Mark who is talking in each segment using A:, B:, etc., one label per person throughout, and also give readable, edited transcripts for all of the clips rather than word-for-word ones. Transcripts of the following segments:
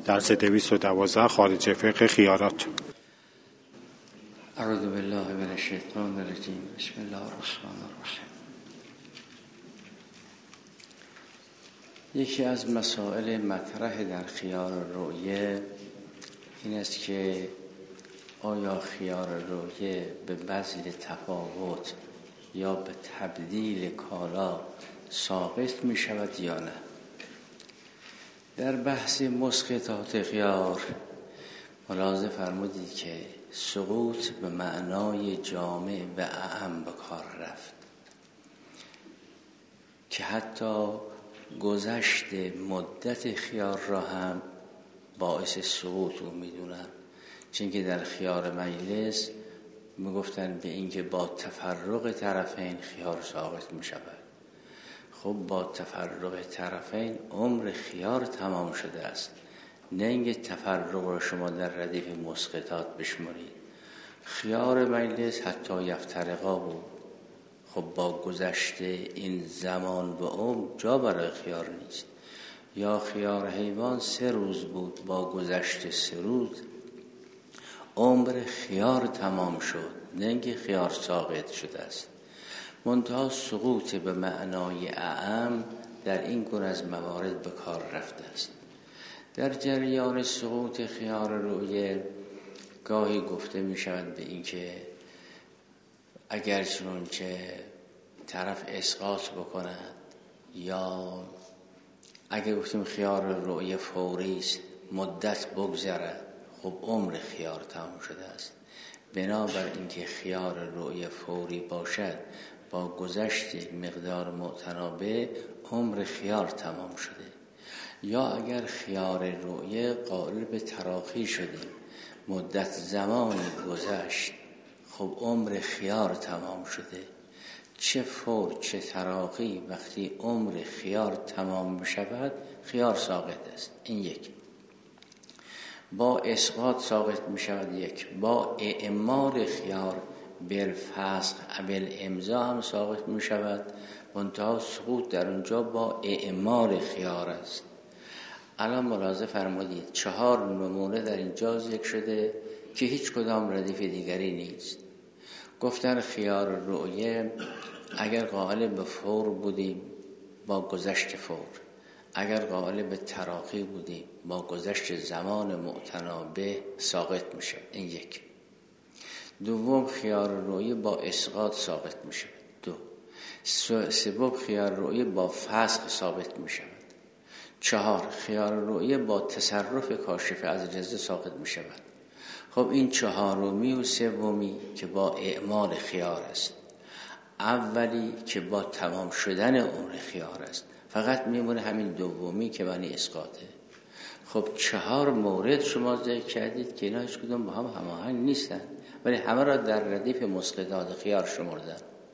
A: درس 212 خارج فقه خیارات.
B: اعوذ بالله من الشیطان الرجیم. بسم الله الرحمن الرحیم. یکی از مسائل مطرح در خیار رؤیه این است که آیا خیار رؤیه به بذل تفاوت یا به تبدیل کالا ساقط می شود یا نه؟ در بحث مسقطات خیار ملاحظه فرمودید که سقوط به معنای جامع و اعم به کار رفت که حتی گذشت مدت خیار را هم باعث سقوط رو میدونن، چون که در خیار مجلس میگفتن به اینکه با تفرق طرفین خیار ساقط میشود. خب با تفرق طرفین عمر خیار تمام شده است، نه اینکه تفرق را شما در ردیف مسقطات بشمارید. خیار مجلس حتی یفترقا بود. خب با گذشت این زمان و عمر جا برای خیار نیست. یا خیار حیوان 3 روز بود، با گذشت 3 روز عمر خیار تمام شد، نه اینکه خیار ساقط شده است. منتها سقوط به معنای اعم در این گونه از موارد به کار رفته است. در جریان سقوط خیار رؤیه گاهی گفته می شود به این که اگر چنانچه طرف اسقاط بکند، یا اگر گفتیم خیار رؤیه فوری است مدت بگذرد، خب عمر خیار تمام شده است. بنابر اینکه خیار رؤیه فوری باشد با گذشت مقدار معتنابه عمر خیار تمام شده. یا اگر خیار رؤیه قائل به تراخی شده، مدت زمانی گذشت، خب عمر خیار تمام شده. چه فور چه تراخی، وقتی عمر خیار تمام بشود خیار ساقط است. این یک. با اسقاط ساقط می شود. یک. با اعمال خیار بالفسخ بالامضا هم ساقط می شود. منتها سقوط در اونجا با اعمال خیار است. الان ملاحظه فرمودید 4 نمونه در اینجا ذکر شده که هیچ کدام ردیف دیگری نیست. گفتن خیار رؤیه اگر قائل به فور بودیم با گذشت فور، اگر قائل به تراخی بودیم با گذشت زمان معتنابه ساقط میشه. این یک. دوم خیار رؤیه با اسقاط ساقط میشه. 2. سوم خیار رؤیه با فسخ ثابت میشه. 4. خیار رؤیه با تصرف کاشف از جزه ساقط میشه. خب این 4می و 3می که با اعمال خیار است، اولی که با تمام شدن عمر خیار است، فقط میمونه همین دومی که معنی اسقاطه. خب 4 مورد شما ذکر کردید که اینا هیچ کدوم با هم هماهنگ نیستن، ولی همه را در ردیف مسقطات خیار شمردن.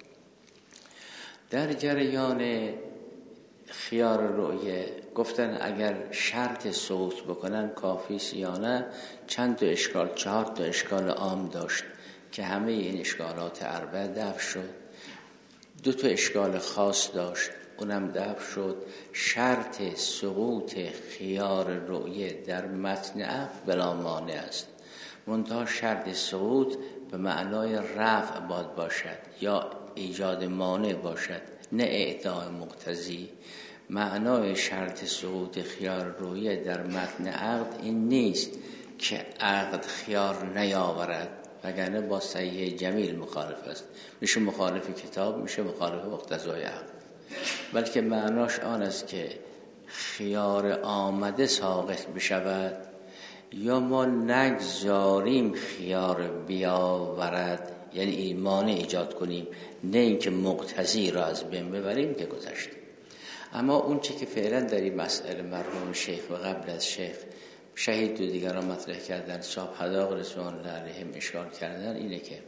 B: در جریان خیار رؤیه گفتن اگر شرط سقوط بکنن کافی است یا نه. چند تا اشکال، 4 تا اشکال عام داشت که همه این اشکالات 4 دفع شد. 2 تا اشکال خاص داشت، اونم دفع شد. شرط سقوط خیار رؤیه در متن عقد بلا مانع است، منتها شرط سقوط به معنای رفع باید باشد یا ایجاد مانع باشد، نه اعطاء مقتضی. معنای شرط سقوط خیار رؤیه در متن عقد این نیست که عقد خیار نیاورد، وگرنه با صحیح جمیل مخالف است، میشه مخالف کتاب، میشه مخالف مقتضای عقد. بلکه معناش آن است که خیار آمده ساقط بشود یا ما نگذاریم خیار بیاورد، یعنی این مانع ایجاد کنیم، نه اینکه مقتضی را از بین ببریم که گذشته. اما اون چی که فعلا در این مسئله مرحوم شیخ و قبل از شیخ شهید و دیگران مطرح کردن، صاحب حداق رضوان الله علیهم اشکال کردن، اینه که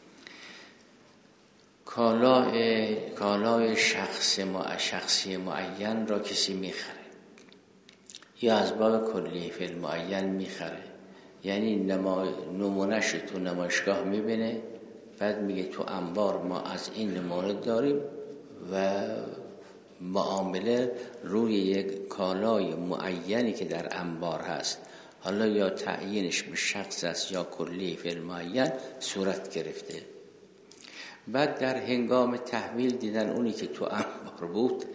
B: کالای شخصی معین را کسی میخره یا از باب کلی فعل معین میخره، یعنی نمونهش تو نمایشگاه میبینه، بعد میگه تو انبار ما از این نمونه داریم و معامله روی یک کالای معینی که در انبار هست حالا یا تعیینش به شخص است یا کلی فعل معین صورت گرفته. بعد در هنگام تحویل دیدن اونی که تو انبار بود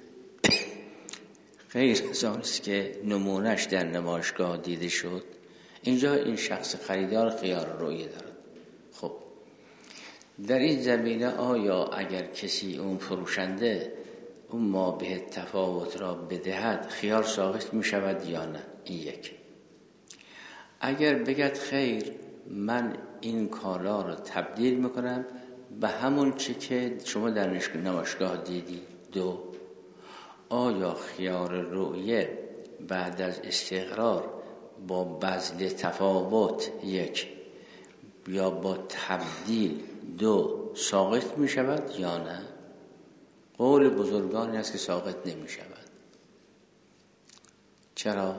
B: غیر از آن است که نمونهش در نمایشگاه دیده شد. اینجا این شخص خریدار خیار رویه دارد. خب در این زمینه آیا اگر کسی اون فروشنده اون ما به تفاوت را بدهد خیار ساقط می شود یا نه؟ این یک. اگر بگد خیر من این کالا را تبدیل میکنم به همون چی که شما در نمایشگاه دیدی. دو، آیا خیار رؤیه بعد از استقرار با بذل تفاوت یک یا با تبدیل دو ساقط می شود یا نه؟ قول بزرگانی است که ساقط نمی شود. چرا؟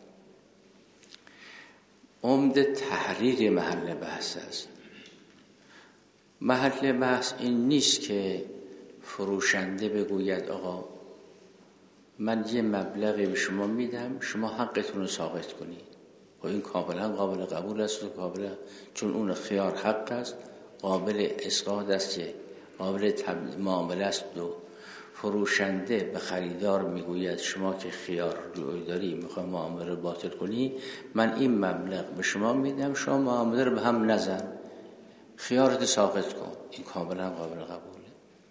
B: عمده تحریر محل بحث است. محل بحث این نیست که فروشنده بگوید آقا من یه مبلغی به شما میدم شما حقتون رو ساقط کنید. و این کاملا قابل قبول است و چون اون خیار حق است، قابل اسقاط است، قابل معامله است. دو، فروشنده به خریدار میگوید شما که خیار روی داری میخوای معامله رو باطل کنی، من این مبلغ به شما میدم شما معامله رو به هم نزن، خیارت ساقط کن. این کاملا قابل قبوله.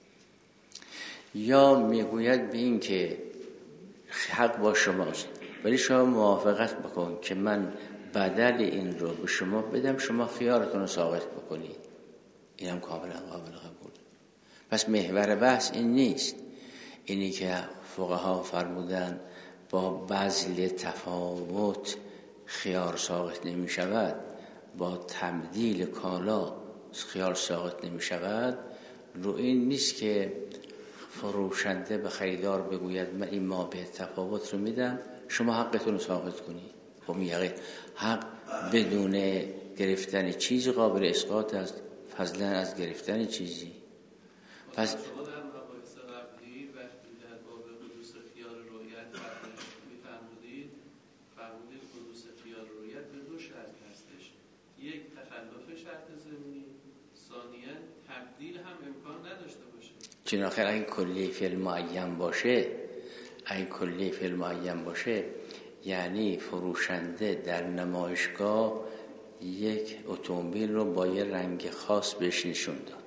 B: یا میگوید به این که حق با شماست ولی شما موافقت بکن که من بدل این رو به شما بدم شما خیارتون رو ساقط بکنید. این هم کاملا قابل قبول. پس محور بحث این نیست. اینی که فقها فرمودن با بذل تفاوت خیار ساقط نمی شود، با تبدیل کالا خیار ساقط نمی شود، رو این نیست که فروشنده به خریدار بگوید من این ما به تفاوت رو میدم شما حقتون رو ساقط کنید. خب میگه حق بدون گرفتن چیزی قابل اسقاط است فضلا از گرفتن چیزی. پس چون آخر اگه کلی فعل معین باشه یعنی فروشنده در نمایشگاه یک اتومبیل رو با یه رنگ خاص بهش نشون داد،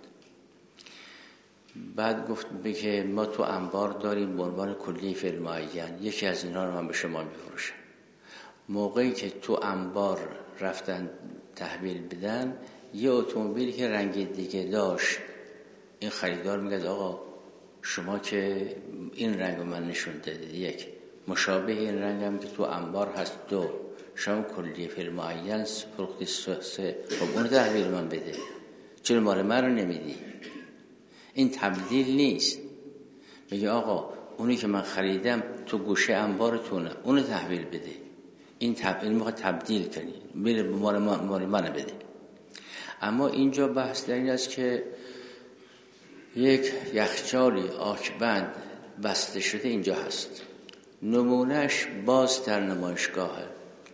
B: بعد گفت که ما تو انبار داریم به عنوان کلی فعل معین، یکی از اینا رو من به شما میفروشم. موقعی که تو انبار رفتن تحویل بدن یه اتومبیلی که رنگ دیگه داشت، این خریدار میگه آقا شما که این رنگ رو من نشون دادید، یک مشابه این رنگ هم که تو انبار هست، دو شما کلی فعل معین فروختی، سه خب اون تحویل من بده، چرا مال من رو نمیدی؟ این تبدیل نیست. میگه آقا اونی که من خریدم تو گوشه انبارتونه اون تحویل بده. این میخواد تبدیل کنی، میره مال من بده. اما اینجا بحث در این است که یک یخچالی آکبند بسته شده اینجا هست، نمونهش باز در نمایشگاهه.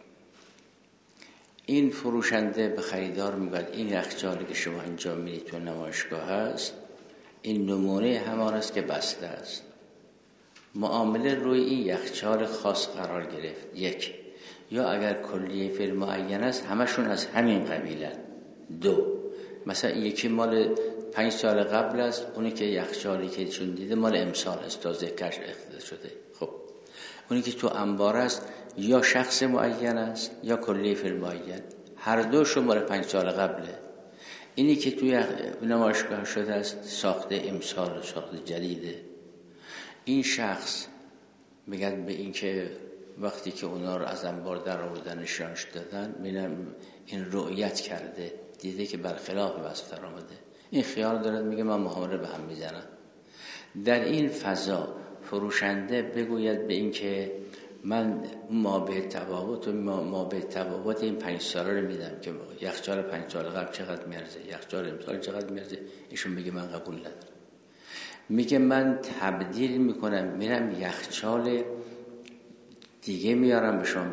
B: این فروشنده به خریدار میگه این یخچالی که شما اینجا میدید تو نمایشگاه هست، این نمونه همان است که بسته است. معامله روی این یخچال خاص قرار گرفت. یک، یا اگر کلیه فعل معین است همشون از همین قبیلن. دو، مثلا یکی مال 5 سال قبل است، اونی که یخچالی که چون دیده مال امسال است، تازه کشف اختصاص شده. خب اونی که تو انبار است یا شخص معین است یا کلیه فعل معین، هر دوشون مال 5 سال قبله. اینی که توی نمایشگاه شده است ساخته امسال، ساخته جدیده. این شخص میگه به این که وقتی که اونا رو از انبار در آوردن نشانش دادن، این رؤیت کرده، دیده که برخلاف وصف در آمده، این خیال دارد میگه من معامله به هم میزنم. در این فضا فروشنده بگوید به این که من ما به تفاوت این 5 ساله رو میدم که یخچال 5 سال قبل چقدر میارزه، یخچال امسال چقدر میارزه، ایشون میگه من قبول ندارم. میگه من تبدیل میکنم، میرم یخچال دیگه میارم به شما بدم.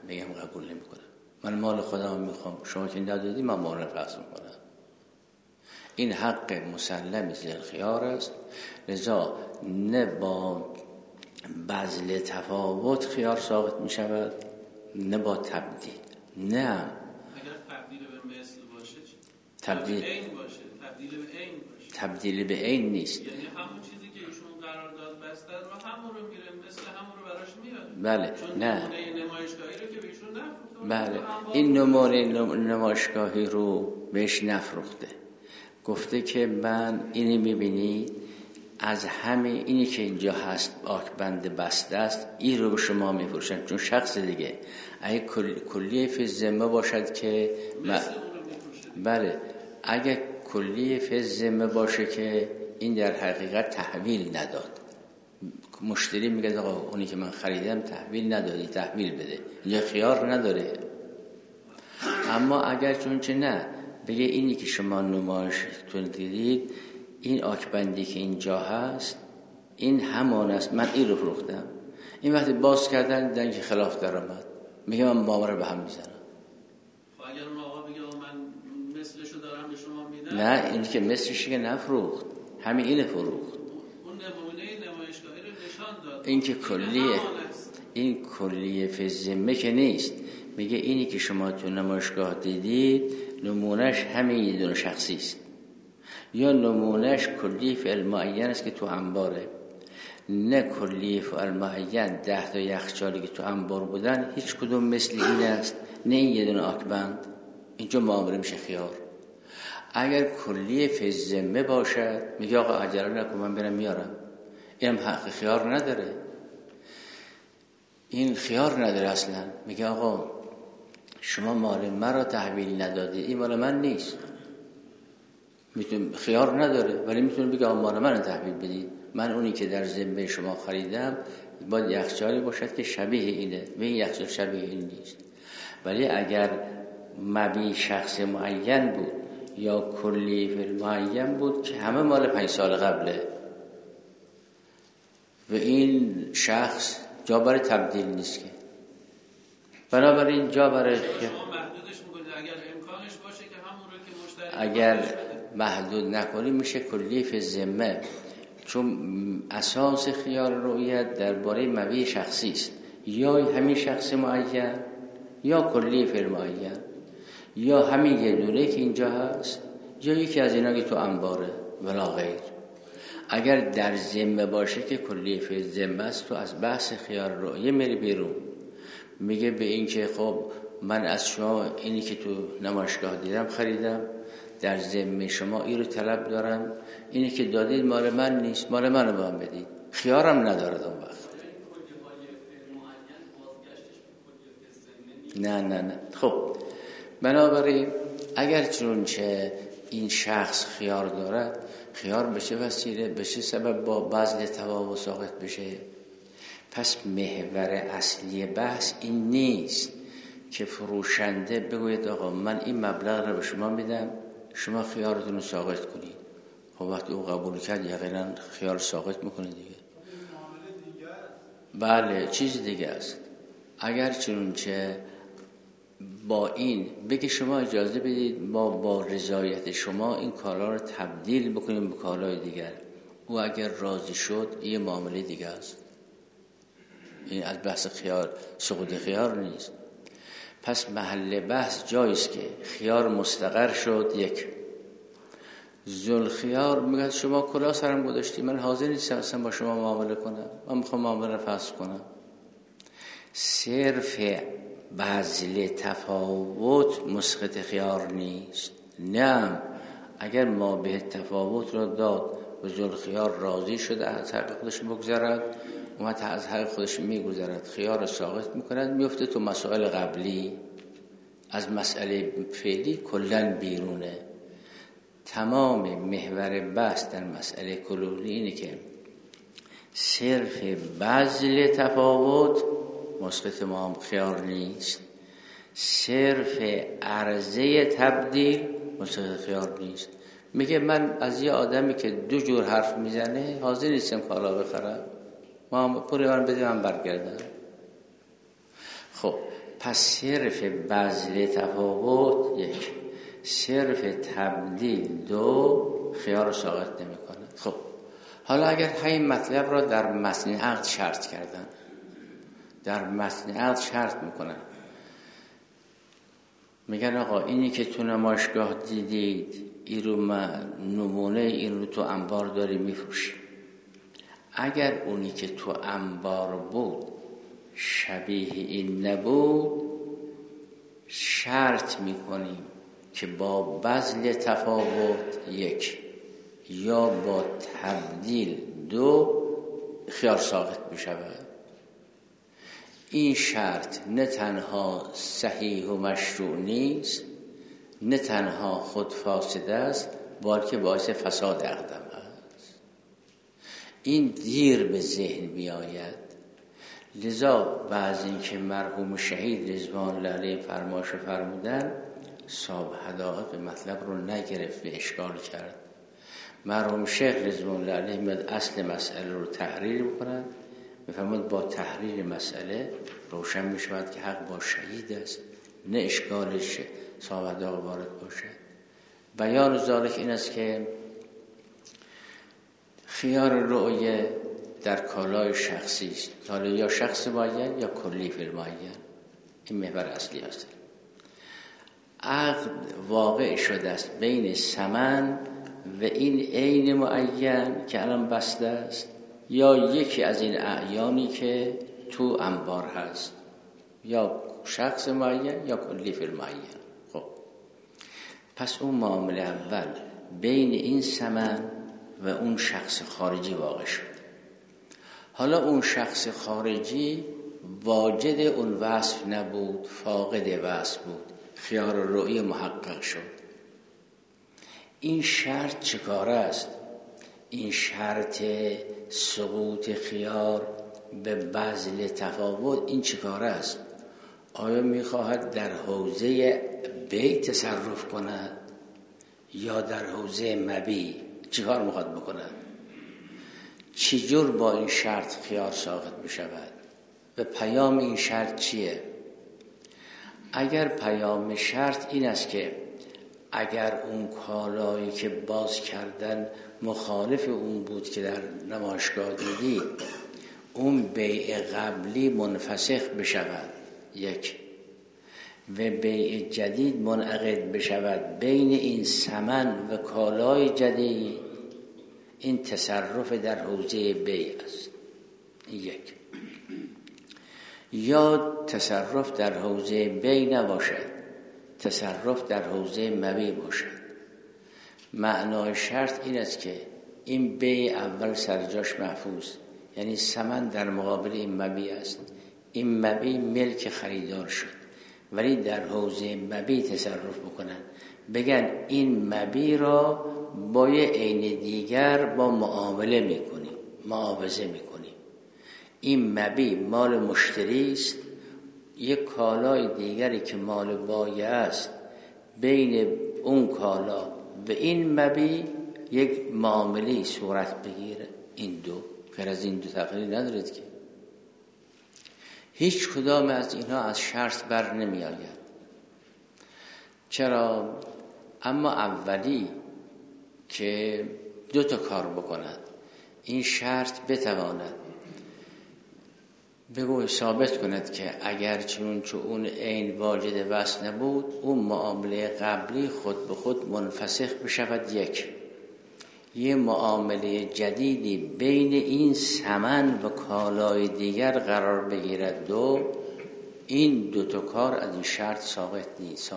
B: بگم قبول نمیکنم، من مال خودم میخوام، شما که ندادی من مال پس میکنم. این حق مسلم ذوالخیار است. لذا نه با بذل تفاوت خیار ساقط می شود، نه با تبدیل. نه
C: اگر تبدیل به مثل باشه، تبدیل به عین باشه،
B: تبدیل به عین نیست،
C: یعنی همون چیزی که ایشون قرارداد بستن و همون رو میره مثل همون رو براش میاد.
B: بله.
C: چون
B: نه
C: نمونه نمایشگاهی رو که بهشون نفروخته.
B: بله، این نمونه نمایشگاهی رو بهش نفروخته، گفته که من اینی میبینید از همه اینی که اینجا هست آکبند بسته است، این رو به شما میفروشن. چون شخص دیگه اگه کلیه فی ذمه باشد که بله، اگه کلیه فی ذمه باشه که این در حقیقت تحویل نداد، مشتری میگه آقا اونی که من خریدم تحویل ندادی، تحویل بده، اینجا خیار نداره. اما اگر چون چه نه بگه اینی که شما نمایشتون دیدید، این آکبندی که اینجا هست این همان است، من این رو فروختم. این وقتی باز کردن دیدن که خلاف درآمد، میگه من معامله به هم میزنم.
C: اگر اون آقا بگه من مثلشو دارم به شما میدم،
B: نه، این که مثلش که نفروخت، همین اینه فروخت.
C: اون نمونه نمایشگاهی رو نشان داد.
B: این که کلیه، این کلیه فی ذمه که نیست. میگه اینی که شما تو نمایشگاه دیدید نمونهش همین یه دونه شخصی است، یا نمونهش کلیه فعل معین است که تو انباره. نه کلیه فعل معین 10 تا یخچالی که تو انبار بودن هیچ کدوم مثل این است، نه این یه دونه آکبند. اینجا معامله میشه خیار. اگر کلیه فی ذمه باشد میگه آقا عجله نکن من برم میارم، اینم حق خیار نداره، این خیار نداره اصلا. میگه آقا شما مال من را تحویل ندادی، این مال من نیست، میتونه خیار نداره، ولی میتونه بگه مال من را تحویل بدید، من اونی که در ذمه شما خریدم باید یخچالی باشد که شبیه اینه و این یخچال شبیه این نیست. ولی اگر مبی شخص معین بود یا کلی فعل معین بود که همه مال 5 سال قبله و این شخص جا برای تبدیل نیست، که بنابراین جا برای
C: شما محدودش میکنید. اگر امکانش باشه که همون رو که مشتری
B: اگر محدود نکنی میشه کلی فی ذمه، چون اساس خیار رؤیت درباره مبیع شخصی است، یا همین شخص معین یا کلی فعل معین یا همین یه دونه که اینجا هست یا یکی از اینا که تو انباره ولا غیر. اگر در ذمه باشه که کلی فی ذمه است، تو از بحث خیار رؤیه میری بیرون، میگه به این که خب من از شما اینی که تو نمایشگاه دیدم خریدم، در ذمه شما این رو طلب دارم، اینی که دادید مال من نیست، مال منو به من بدید، خیارم ندارد اون وقت. نه خب بنابراین اگر چنانچه این شخص خیار دارد، خیار بشه وسیله، بشه سبب با بذل تفاوت ساقط بشه. پس محور اصلی بحث این نیست که فروشنده بگوید آقا من این مبلغ رو به شما میدم، شما خیارتون رو ساقط کنید. خب وقتی او قبول کرد یقینا خیار ساقط میکنه دیگه. بله چیز دیگه است. اگر چنانچه با این بگه شما اجازه بدید ما با رضایت شما این کالا رو تبدیل بکنیم به کالای دیگر، او اگر راضی شد یه معامله دیگه است، این از بحث خیار سقوط خیار نیست. پس محل بحث جاییست که خیار مستقر شد. یک ذوالخیار میگه شما کلا سرم گذاشتی، من حاضر نیستم اصلا با شما معامله کنم، من میخوام معامله رو فسخ کنم. صرف بذل تفاوت مسقط خیار نیست. نه، اگر ما به تفاوت را داد و ذوالخیار راضی شده از حق خودش بگذرد، اومد از حق خودش میگذرد، خیار ساقط میکند، میفته تو مسائل قبلی، از مسئله فعلی کلن بیرونه. تمام محور بحث در مسئله کلی اینه که صرف بذل تفاوت مسقط ما خیار نیست، صرف عرضه تبدیل مسقط خیار نیست. میگه من از یه آدمی که 2 جور حرف میزنه حاضر نیستم کالا بخرم، ما پول من بده من برگردم. خب پس صرف بذل تفاوت یک، صرف تبدیل دو، خیار رو ساقط نمی کنه. خب حالا اگر همین مطلب را در متن عقد شرط کردن، در متن عقد شرط میکنن، میگن آقا اینی که تو نمایشگاه دیدید این رو نمونه این رو تو انبار داری میفروشی، اگر اونی که تو انبار بود شبیه این نبود، شرط میکنیم که با بذل تفاوت یک یا با تبدیل دو خیار ساقط بشود. این شرط نه تنها صحیح و مشروع نیست، نه تنها خود فاسد است، بلکه باعث فساد عقدم است. این دیر به ذهن بیاید. لذا بعض این که مرحوم شهید رضوان الله علیه فرمایش فرمودن، صاحب حدائق مطلب رو نگرفت و اشکال کرد. مرحوم شیخ رضوان الله علیه میاد اصل مسئله رو تحریر بکنن، میفهمد با تحریر مسئله روشن میشود که حق با شهید است، نه اشکالش صاحب حدائق وارد باشه. بیان ذالک این است که خیار رؤیه در کالای شخصی است، حالا یا شخص معین یا کلی فی المعین. این محور اصلی است. عقد واقع شده است بین ثمن و این عین معین که الان بسته است، یا یکی از این اعیانی که تو انبار هست، یا شخص معین یا کلی فی المعین. خب پس اون معامله اول بین این ثمن و اون شخص خارجی واقع شد. حالا اون شخص خارجی واجد اون وصف نبود، فاقد وصف بود، خیار رؤی محقق شد. این شرط چکاره است؟ این شرط سقوط خیار به بذل تفاوت این چکاره است؟ آیا میخواهد در حوزه بیع تصرف کند یا در حوزه مبیع؟ چیکار میخواد بکند؟ چجور با این شرط خیار ساقط بشود و پیام این شرط چیه؟ اگر پیام شرط این است که اگر اون کالایی که باز کردن مخالف اون بود که در نمایشگاه دیدی، اون بیع قبلی منفسخ بشود یک، و بیع جدید منعقد بشود بین این ثمن و کالای جدید، این تصرف در حوزه بیع است. یک. یا تصرف در حوزه بیع نباشد، تصرف در حوزه مبیع باشد. معنای شرط این است که این بیع اول سرجاش محفوظ، یعنی ثمن در مقابل این مبیع است، این مبیع ملک خریدار شد، ولی در حوزه مبیع تصرف بکنن، بگن این مبیع را با یه عین دیگر با معامله میکنیم، معاوضه میکنیم. این مبیع مال مشتری است، یک کالای دیگری که مال بایع است، بین اون کالا و این مبیع یک معامله صورت بگیره. این دو، غیر از این دو تغییری ندارد که هیچ کدام از اینها از شرط بر نمی آید. چرا؟ اما اولی که دو تا کار بکند، این شرط بتواند بگو ثابت کند که اگر چون اون عین واجد وصل نبود، اون معامله قبلی خود به خود منفسخ بشود یک، یه معامله جدیدی بین این ثمن و کالای دیگر قرار بگیرد دو، این دو تا کار از این شرط ساقط نیست،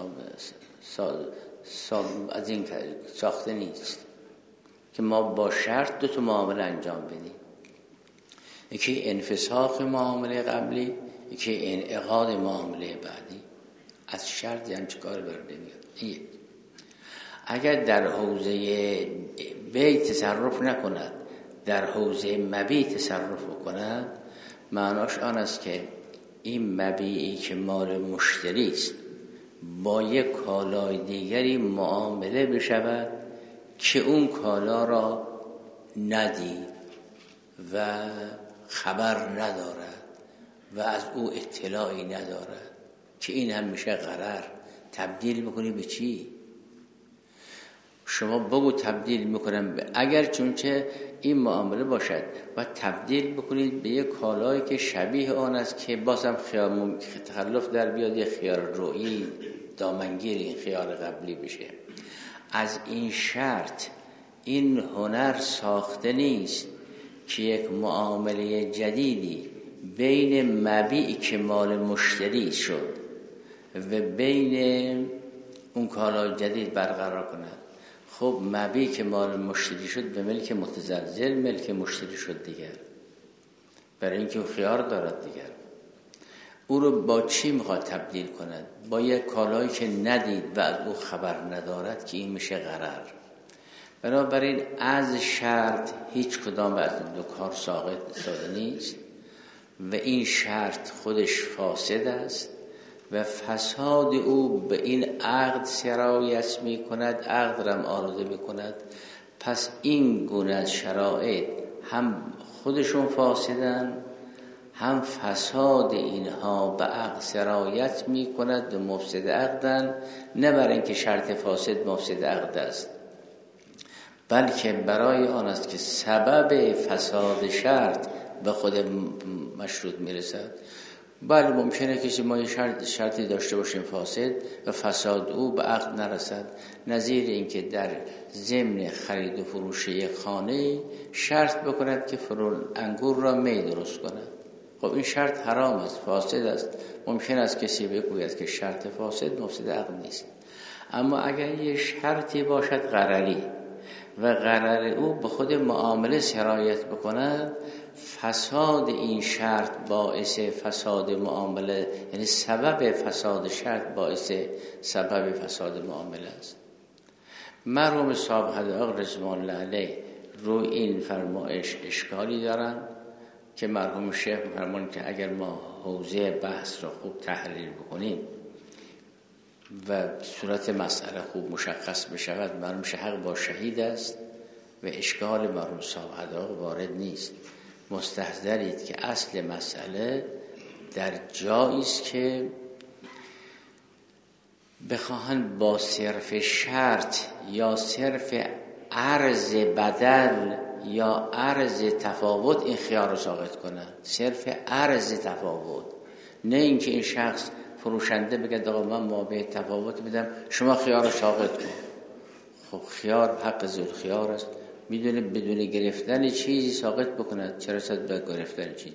B: از این ساخته نیست که ما با شرط دو تا معامله انجام بدیم، یکی انفساخ معامله قبلی، یکی انعقاد معامله بعدی. از شرط یعنی چه کار بر نمیاد. اگر در حوزه بیع تصرف نکند، در حوزه مبیع تصرف کند، معناش آن است که این مبیعی که مال مشتری است با یک کالای دیگری معامله بشود که اون کالا را ندید و خبر ندارد و از او اطلاعی ندارد. که این هم میشه غرر. تبدیل میکنی به چی؟ شما بگو تبدیل میکنم اگر چونچه این معامله باشد و تبدیل بکنید به یک کالایی که شبیه آن است که بازم خیار تخلف در بیاد، یک خیار رویی دامنگیر این خیار قبلی بشه. از این شرط این هنر ساخته نیست که یک معامله جدیدی بین مبیع که مال مشتری شد و بین اون کالای جدید برقرار کند. خب مبیع که مال مشتری شد به ملک متزلزل ملک مشتری شد دیگر، برای اینکه او خیار دارد دیگر. او رو با چی میخواد تبدیل کند؟ با یک کالایی که ندید و از او خبر ندارد که این میشه غرر. بنابراین از شرط هیچ کدام از دو کار ساده نیست و این شرط خودش فاسد است و فساد او به این عقد سرایت می کند، عقد را آلوده می کند. پس این گونه از شرایط هم خودشون فاسدن، هم فساد اینها به عقد سرایت می کند و مفسد عقدن. نه برای اینکه شرط فاسد مفسد عقد است، بلکه برای آن است که سبب فساد شرط به خود مشروط میرسد. بله ممکنه کسی ما شرطی داشته باشیم فاسد و فساد او به عقد نرسد، نظیر اینکه در ضمن خرید و فروش یک خانه شرط بکند که انگور را می درست کند. خب این شرط حرام است، فاسد است. ممکن است کسی بگوید که شرط فاسد مفسد عقد نیست، اما اگر یه شرطی باشد غرری و غرر او به خود معامله سرایت بکند، فساد این شرط باعث فساد معامله، یعنی سبب فساد شرط باعث سبب فساد معامله است. مرحوم صاحب حدائق رضوان الله علیه روی این فرمایش اشکالی دارن که مرحوم شیخ فرمان که اگر ما حوزه بحث را خوب تحلیل بکنیم و صورت مسئله خوب مشخص بشود، معلوم شه حق با شهید است و اشکال مرحوم صاحب حدائق وارد نیست. مستحضرید که اصل مسئله در جایی است که بخواهند با صرف شرط یا صرف عرض بدل یا عرض تفاوت این خیار رو ساقط کنند. صرف عرض تفاوت، نه اینکه این شخص فروشنده بگه آقا من مابع تفاوت میدم شما خیار رو ساقط کن. خب خیار حق ذوالخیار خیار است، میدونه بدون گرفتن چیزی ساقط بکند، چرا صد به گرفتن چیزی؟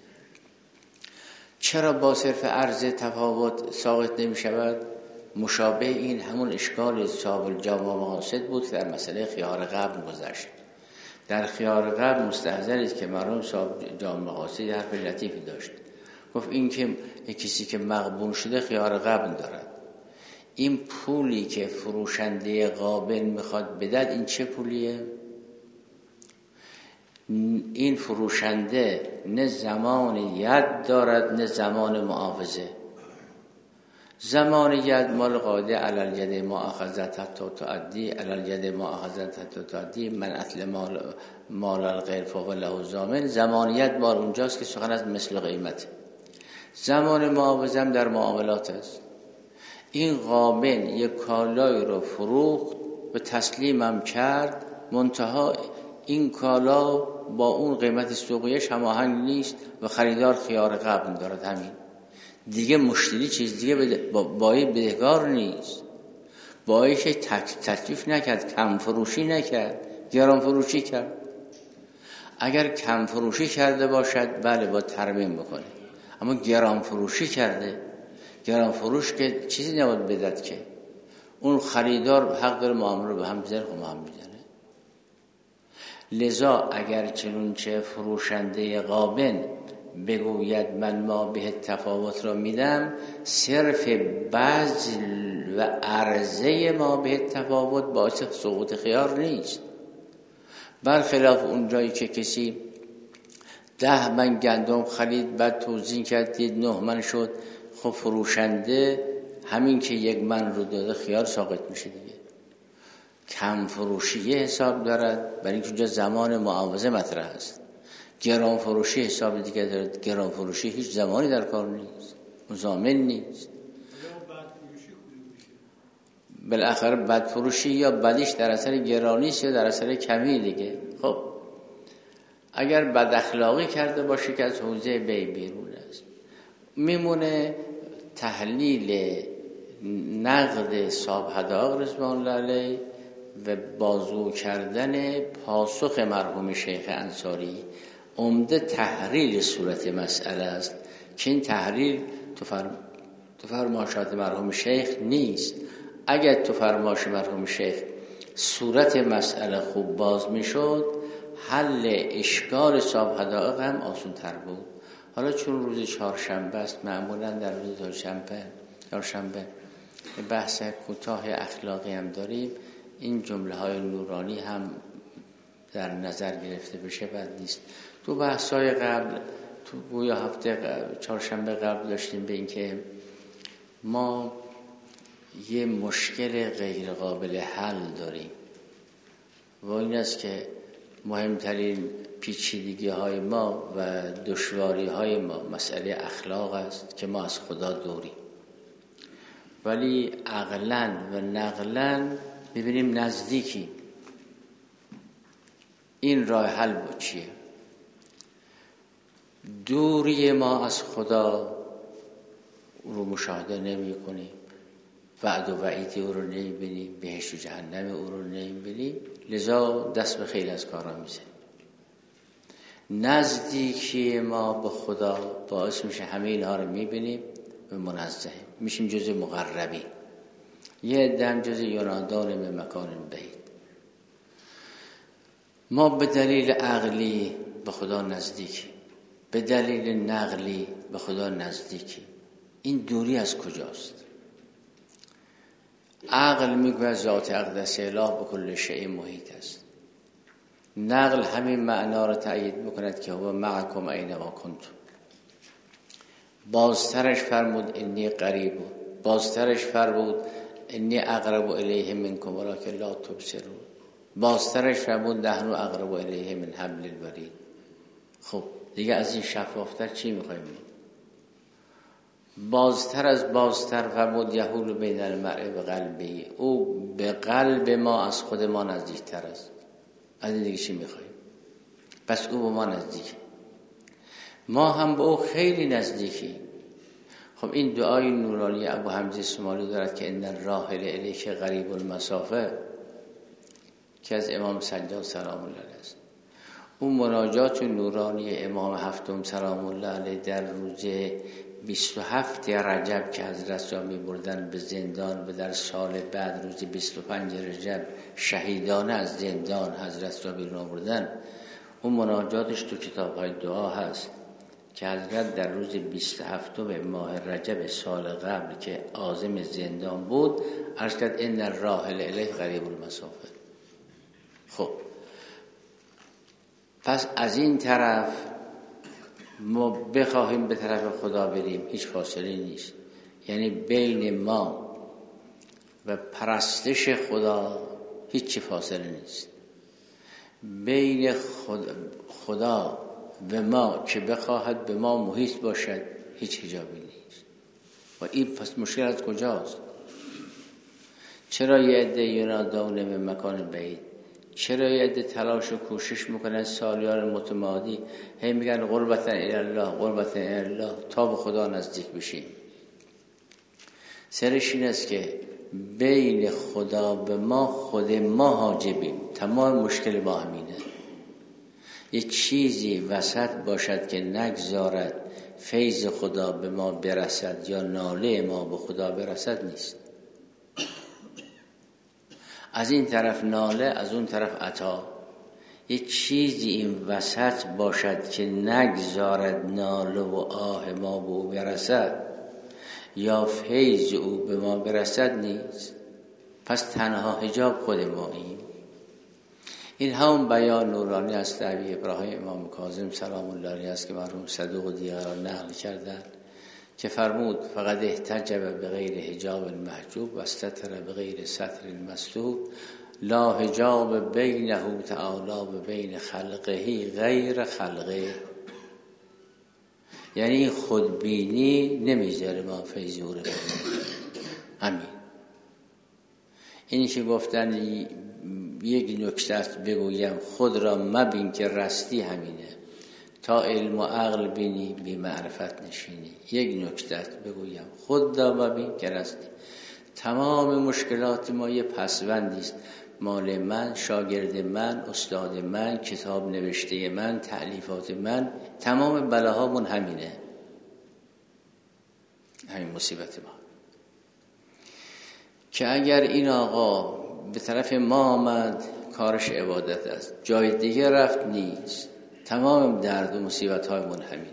B: چرا با صرف عرض تفاوت ساقط نمی شود؟ مشابه این همون اشکال صاحب الجامع مقاصد بود در مسئله خیار قبل گذشت. در خیار قبل مستحضرید که مرحوم صاحب جامع مقاصد حرف لطیفی داشت، گفت این که کسی که مغبون شده خیار قبل دارد، این پولی که فروشنده قابل میخواد بدهد این چه پولیه؟ این فروشنده نه زمان ید دارد نه زمان معاوضه. زمان ید مال قاعده علل ید ما اخذت حتی تعدی، علل ید ما اخذت حتی تعدی، من اتل مال الغیر فوق له ضامن. زمان ید مال اونجاست که سخن از مثل قیمت. زمان معاوضه هم در معاملات است. این قابل یک کالای رو فروخت و تسلیم هم کرد، منتها این کالا با اون قیمت سوقیش هماهنگ نیست و خریدار خیار قبل دارد. همین دیگه مشتری چیز دیگه بایی بدهکار نیست، بایی که تکلیف نکرد، کم فروشی نکرد، گران فروشی کرد. اگر کم فروشی کرده باشد بله با ترمیم بکنه، اما گران فروشی کرده، گران فروش که چیزی نباید بدهد که اون خریدار حق داره معامله رو به هم زرق و هم میزنه. لذا اگر چنونچه فروشنده قابل بگوید من ما به تفاوت را میدم، صرف بذل و عرضه ما به تفاوت باعث سقوط خیار نیست. برخلاف اون جایی که کسی 10 من گندم خرید بعد توزیع کرد دید 9 من شد، خب فروشنده همین که 1 من رو داده خیار ساقط میشه دیگه. کم فروشی حساب دارد برای اینکه اونجا زمان معاوضه مطرح است. گران فروشی حساب دیگه دارد، گران فروشی هیچ زمانی در کار نیست، ضامن نیست. بالاخره بدفروشی یا بدیش در اثر گرانیست یا در اثر کمی دیگه. خب اگر بد اخلاقی کرده باشه که از حوزه بی بیرون است، میمونه تحلیل نقد صاحب حدائق رضوان الله علیه و بازگو کردن پاسخ مرحوم شیخ انصاری. عمده تحلیل صورت مسئله است که این تحلیل تو فرمایشات مرحوم شیخ نیست. اگر تو فرمایش مرحوم شیخ صورت مسئله خوب باز میشد، حل اشکال صاحب حدائق هم آسان تر بود. حالا چون روز چهارشنبه است، معمولا در روز چهارشنبه بحث کوتاه اخلاقی هم داریم، این جمله های نورانی هم در نظر گرفته بشه بد نیست. تو بحث های قبل، تو گویا هفته چهارشنبه قبل داشتیم به این که ما یه مشکل غیر قابل حل داریم و این است که مهمترین پیچیدگی های ما و دشواری های ما مسئله اخلاق است که ما از خدا دوریم، ولی عقلاً و نقلاً ببینیم نزدیکی. این راه حل با چیه؟ دوری ما از خدا رو مشاهده نمی کنیم، وعد و وعیدی او رو نمی‌بینیم، بهشت و جهنم او رو نمی‌بینیم، لذا دست به خیلی از کارا میزنیم. نزدیکی ما به خدا باعث میشه همه اینها رو می‌بینیم و منزهیم، میشیم جزء مقربین. یه دم جزء ینادان به مکان بعید. ما به دلیل عقلی به خدا نزدیکی، به دلیل نقلی به خدا نزدیکی. این دوری از کجاست؟ عقل میگه ذات اقدس اله به کل شیء محیط است. نقل همین معنا رو تأیید میکند که هو معکم اینما کنتم. بازترش فرمود انی قریب، بازترش فرمود انی اقرب الیه منکم ولکن لا تبصرون، بازترش فرمود نحن اقرب الیه من حبل الورید. خب دیگه از این شفافتر چی میخوایم؟ بازتر از بازتر فرمود یحول بین المرء و قلبی، او به قلب ما از خود ما نزدیکتر است. از این دیگه چی میخوایم؟ پس او به ما نزدیکه، ما هم به او خیلی نزدیکی. خب این دعای نورانی ابو حمزه سمالی دارد که ان الراحل الیک قریب المسافه که از امام سجاد سلام الله علیه است. اون مناجات نورانی امام هفتم سلام الله علیه در روز 27 رجب که حضرت را می بردن به زندان و در سال بعد روز 25 رجب شهیدانه از زندان حضرت را بیرون بردن، اون مناجاتش تو کتاب‌های دعا هست که حضرت در روز 27 ماه رجب سال قبل که عازم زندان بود عرض کرد ان الراحل الیه قریب المسافه. خب پس از این طرف ما بخواهیم به طرف خدا بریم هیچ فاصله نیست، یعنی بین ما و پرستش خدا هیچ فاصله نیست. بین خدا و ما که بخواهد به ما محیط باشد هیچ حجابی نیست. و این پس مشکل از کجاست؟ چرا یه عده ینادون به مکان بعید؟ چرا یه عده تلاش و کوشش میکنن سالیان متمادی هی میگن قربتا الی الله قربتا الی الله تا به خدا نزدیک بشیم؟ سرش این است که بین خدا به ما خود ما حاجبیم. تمام مشکل ما همینه، یه چیزی وسط باشد که نگذارد فیض خدا به ما برسد یا ناله ما به خدا برسد نیست. از این طرف ناله، از اون طرف عطا. یه چیزی این وسط باشد که نگذارد ناله و آه ما به او برسد یا فیض او به ما برسد نیست. پس تنها حجاب خود ماییم. این هم بیان نورانی از دعوی ابراهیم امام کاظم سلام الله علیه است که مرحوم صدوق و دیگران نقل کردند که فرمود فقط احتجب بغیر حجاب محجوب و استتر بغیر ستر مستور لا حجاب بینه تعالی و بین خلقه غیر خلقه. یعنی خودبینی نمیذاره ما فیض او رو ببینیم. همین اینی که گفتن یک نکته بگویم خود را مبین که رستی همینه، تا علم و عقل بینی بی معرفت نشینی. یک نکته بگویم خود را مبین که رستی. تمام مشکلات ما یه پسوندیست، مال من، شاگرد من، استاد من، کتاب نوشته من، تألیفات من، تمام بلاهامون همینه، همین مصیبت ما. که اگر این آقا به طرف ما آمد کارش عبادت است، جای دیگه رفت نیست، تمام درد و مصیبت هایمون همینه.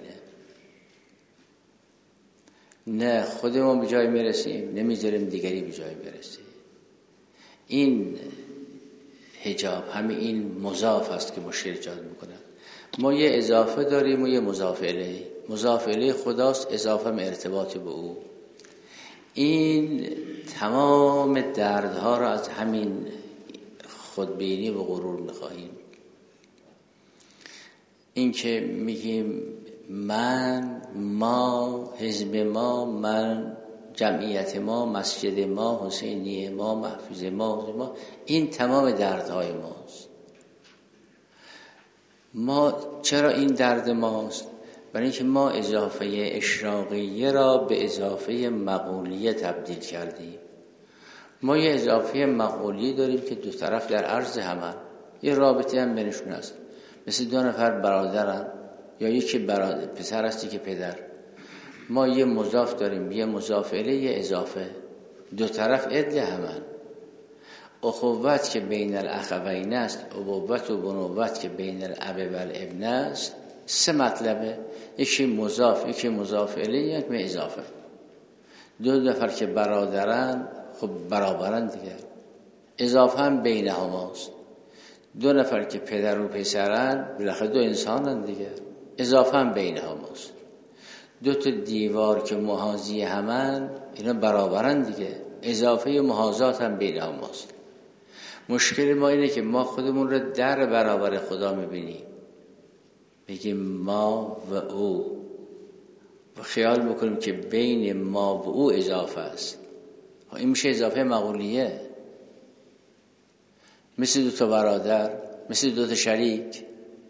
B: نه خودمون به جای میرسیم، نمیذاریم دیگری به جای برسه. این حجاب همین این مضاف است که مشکل ایجاد میکنه. ما یه اضافه داریم و یه مضاف الیه. مضاف الیه خداست، اضافه ارتباط به او. این تمام دردها را از همین خودبینی و غرور میخواهیم. این که میگیم من، ما، حزب ما، من، جمعیت ما، مسجد ما، حسینی ما، محفوظ ما، این تمام دردهای ماست. ما چرا این درد ماست؟ برای اینکه ما اضافه اشراقیه را به اضافه مقولیه تبدیل کردیم. ما یه اضافه مقولیه داریم که دو طرف در عرض همن، یه رابطه هم بینشون هست، مثل دو نفر برادرن یا یکی پسر هستی که پدر. ما یه مضاف داریم، یه مضاف الیه، یه اضافه، دو طرف عدل همن. اخوت که بین الاخوین است، ابوت و بنوت که بین الاب و الابن است. سه مطلبه، یکی مضاف، یکی مضاف الیه، یکی اضافه. دو نفر که برادرن خب برابرن دیگه، اضافه هم بین هماست. دو نفر که پدر و پسرن بالاخره دو انسانن دیگه، اضافه هم بین هماست. دو تا دیوار که محاذی همن اینا برابرن دیگه، اضافه محاذات هم بین هماست. مشکل ما اینه که ما خودمون رو در برابر خدا میبینیم، بگیم ما و او و خیال میکنیم که بین ما و او اضافه است. این میشه اضافه مقولیه، مثل دو تا برادر، مثل دو تا شریک.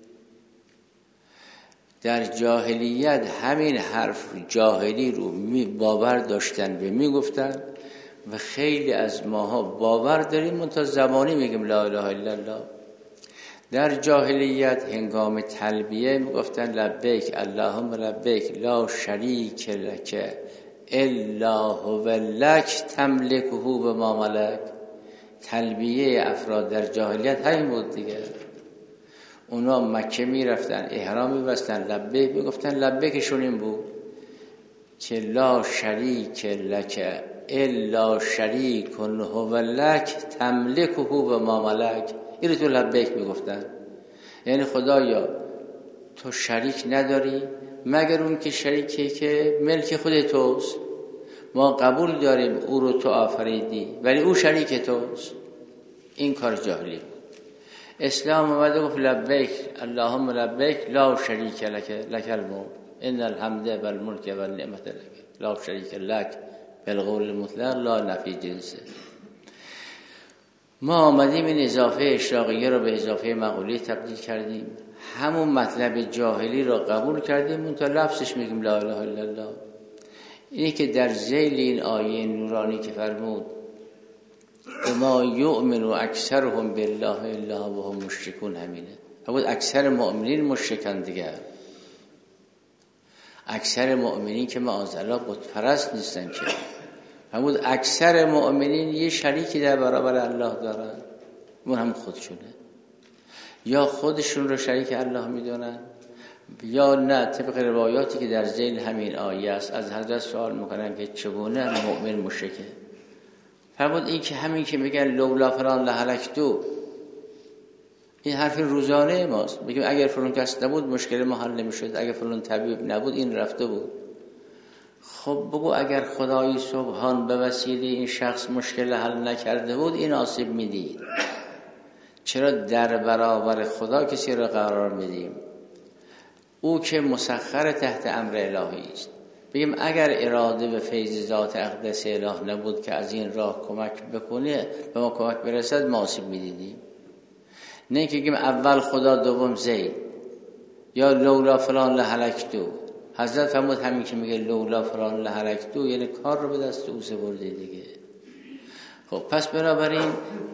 B: در جاهلیت همین حرف جاهلی رو باور داشتن و میگفتن و خیلی از ماها باور داریم، منتها زبانی میگیم لا اله الا الله. در جاهلیت هنگام تلبیه میگفتن لبیک اللهم لبیک لا شریک لک الا هو لک تملکه بما ملک. تلبیه افراد در جاهلیت همین بود دیگه. اونا مکه میرفتن، احرام میبستن، لبیک میگفتن، لبیکشون این بود که لا شریک لک الا شریک هو لک تملکه بما ملک. این رو تو لبیک میگفتن، یعنی خدایا تو شریک نداری مگر اون که شریکی که ملک خود توست. ما قبول داریم او رو تو آفریدی ولی او شریک توست. این کار جاهلی بود. اسلام اومد و گفت لبیک اللهم لبیک لا شریک لک لک الملک ان الحمد والملک والنعمت لک لا شریک لک بالقول المطلق لا نفی جنسه. ما آمدیم این اضافه اشراقیه رو به اضافه مقولی تبدیل کردیم، همون مطلب جاهلی رو قبول کردیم، اون تا لفظش میگیم لا اله الا الله. اینی که در ذیل این آیه نورانی که فرمود ما یؤمن اکثرهم بالله الا وهم مشرکون، همینه. فرمود اکثر مؤمنین مشرکن دیگه. اکثر مؤمنین که معاذالله بت پرست نیستن که. فرمود اکثر مؤمنین یه شریکی در برابر الله دارن، اون هم خودشونه. یا خودشون رو شریک الله میدونن یا نه طبق روایاتی که در ذیل همین آیه است از حضرت سوال میکنن که چگونه مؤمن مشرکه. فرمود این که همین که میگن لولا فلان لهلکتو، این حرف روزانه ماست. میگیم اگر فلان کس نبود مشکل ما حل نمیشد، اگر فلان طبیب نبود این رفته بود. خب بگو اگر خدای سبحان به وسیله این شخص مشکل حل نکرده بود این آسیب میدید. چرا در برابر خدا کسی را قرار میدیم؟ او که مسخر تحت امر الهی است. بگیم اگر اراده به فیض ذات اقدس اله نبود که از این راه کمک بکنه به ما کمک برسد ما آسیب میدیدیم. نه که بگیم اول خدا دوم زید یا لولا فلان لهلکتو. حضرت فرمود همین که میگه لولا فلان لهلکتو یعنی کار رو به دست او سپرده دیگه. خب پس بنابراین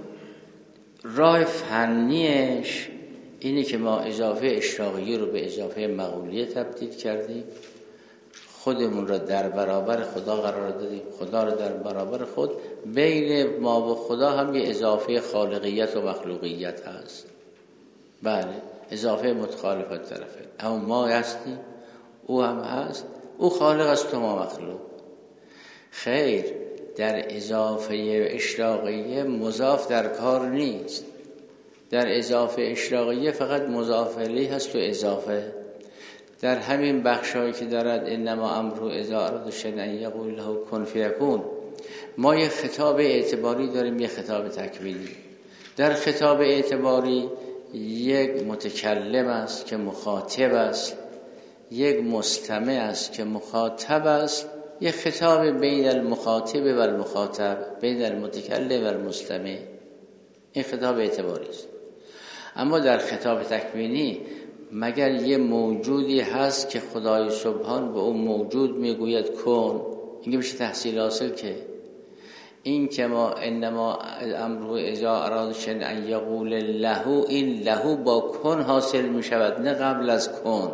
B: راه فنیش اینه که ما اضافه اشراقیه رو به اضافه مغولیه تبدیل کردیم، خودمون را در برابر خدا قرار دادیم، خدا را در برابر خود. بین ما و خدا هم یه اضافه خالقیت و مخلوقیت هست. بله اضافه متخالفت طرفه، اما ما هستیم او هم هست، او خالق است و ما مخلوق. خیر، در اضافه اشراقیه مضاف در کار نیست. در اضافه اشراقیه فقط مضاف الیه هست و اضافه. در همین بخشایی که دارد انما امره اذا اراد شیئا ان یقول له کن فیکون، ما یه خطاب اعتباری داریم، یه خطاب تکوینی. در خطاب اعتباری یک متکلم است که مخاطب است، یک مستمع است که مخاطب است، یک خطاب بین المخاطب و المخاطب، بین المتکلم و المستمع. این خطاب اعتباری است. اما در خطاب تکوینی مگر یه موجودی هست که خدای سبحان به اون موجود میگوید کن، اینکه میشه تحصیل حاصل که این که ما انما امره اذا اراد شیئا ان یقول له، این له با کن حاصل میشود نه قبل از کن.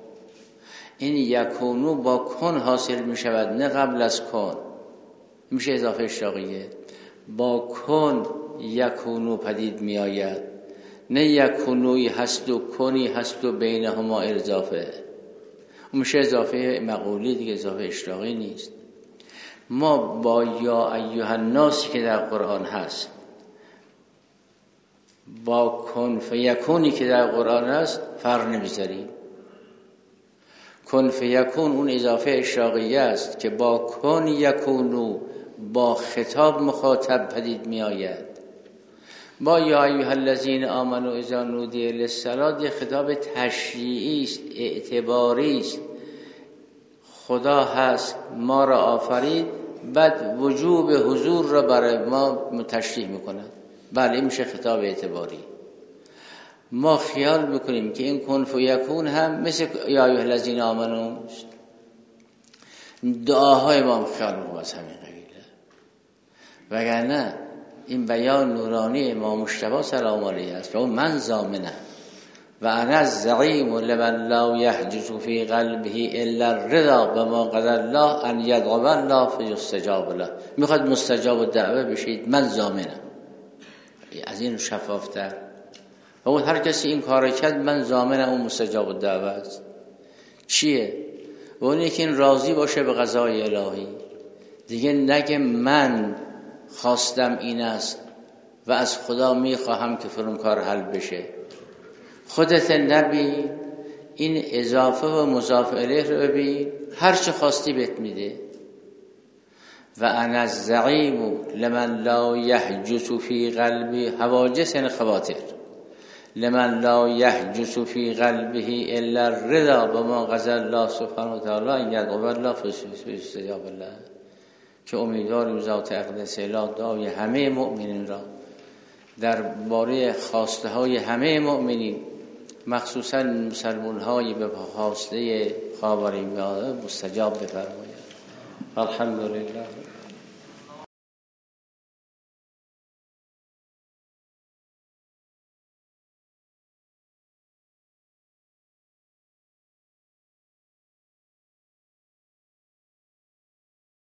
B: این یکونو با کن حاصل میشود نه قبل از کن. میشه اضافه اشراقیه. با کن یکونو پدید میآید، نه یکونوی هست و کنی هست و بینهما اضافه. اون میشه اضافه مقولی دیگه، اضافه اشراقی نیست. ما با یا ایها الناس که در قرآن هست با کن فیکونی که در قرآن هست فرق نمیذاریم. کن فیکون اون اضافه اشراقیه است که با کن یکونو با خطاب مخاطب پدید می آید. با یا ایها الذین آمنوا اذا نودی للصلاة یه خطاب تشریعی است، اعتباری است. خدا هست، ما را آفرید، بعد وجوب حضور را برای ما تشریح میکنه. بله میشه خطاب اعتباری. ما خیال میکنیم که این کن فیکون هم مثل یا ایها الذین آمنوا دعاهای ما خیال میکنیم از همین قبیله، وگرنه این بیان نورانی امام مجتبی سلام علیه است. و من ضامنه و انا الزعیم لمن لا یحجز فی قلبه الا الرضا بما قدر الله ان یدعو الله فیستجاب له. میخواد مستجاب الدعوه بشید، من ضامنم. از این شفافتر و اون هر کسی این کار کرد من ضامنم اون مستجاب الدعوه است. چیه؟ و اونی که این راضی باشه به قضای الهی، دیگه نگه من خواستم این است و از خدا میخواهم که فلان کار حل بشه. خودت نبین، این اضافه و مضاف الیه رو ببین، هر چه خواستی بهت میده. و انا الزعیم لمن لا یحجز فی قلبی، حواجس یعنی خواطر، لمن لا یحجز فی قلبه الا الرضا بما قضى الله سبحانه و تعالی ان یدعو الله فیستجاب الله. که امیدواریم ذات اقدس اله دعای همه مؤمنین را در باره خواسته های همه مؤمنین، مخصوصا مسلمان های به خواسته خاورمیانه مستجاب بفرماید. الحمدلله.